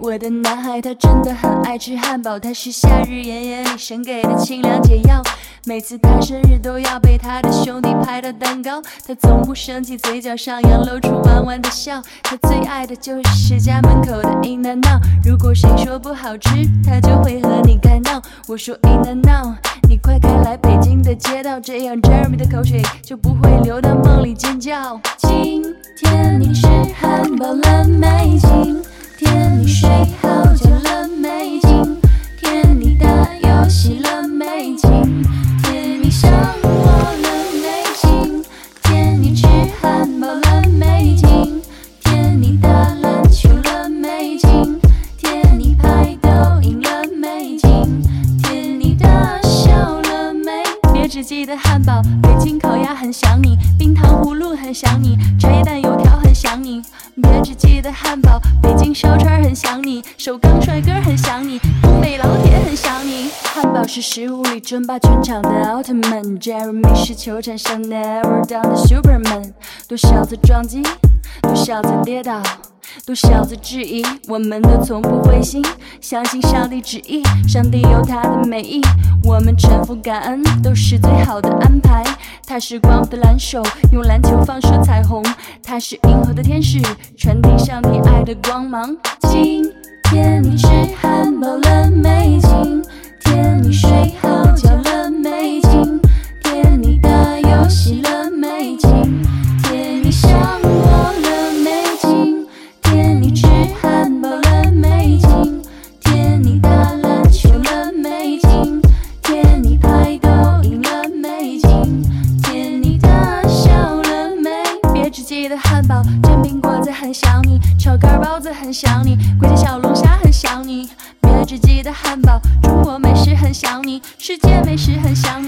我的男孩他真的很爱吃汉堡，他是夏日炎炎里神给的清凉解药，每次他生日都要被他的兄弟拍到蛋糕，他从不生气，嘴角上扬露出弯弯的笑，他最爱的就是家门口的 In and Out， 如果谁说不好吃，他就会和你干闹，我说 In and Out， 你快开来北京的街道，这样 Jeremy 的口水就不会流到梦里尖叫。今天你吃汉堡了没？今天你睡好觉了没？今天你打游戏了没？今天你想我了没？今天你吃汉堡了没？今天你打篮球了没？今天你拍抖音了没？今天你大笑了没？别只记得汉堡，北京烤鸭很想你，冰糖葫芦很想你，茶叶蛋油条很想你。别只记得汉堡，北京烧串很想你，首钢帅哥很想你，东北老铁很想你。汉堡是食物里争霸全场的奥特曼 ，Jeremy 是球场上 Never Down 的 Superman。多少次撞击，多少次跌倒，多少次质疑，我们都从不灰心，相信上帝旨意，上帝有他的美意，我们臣服感恩，都是最好的安排。他是光的蓝手，用篮球放射彩虹，他是银河的天使，传递上帝爱的光芒。今天你吃汉堡了没？今天你睡好觉了没？今天你打游戏了没？今天你想我了没？今天你吃汉堡了没？今天你打篮球了没？今天你拍抖音了没？今天你大笑了没？别只记得汉堡，煎饼果子很想你，炒肝包子很想你，贵州小龙虾很想你。别只记得汉堡，中国美食很想你，世界美食很想你。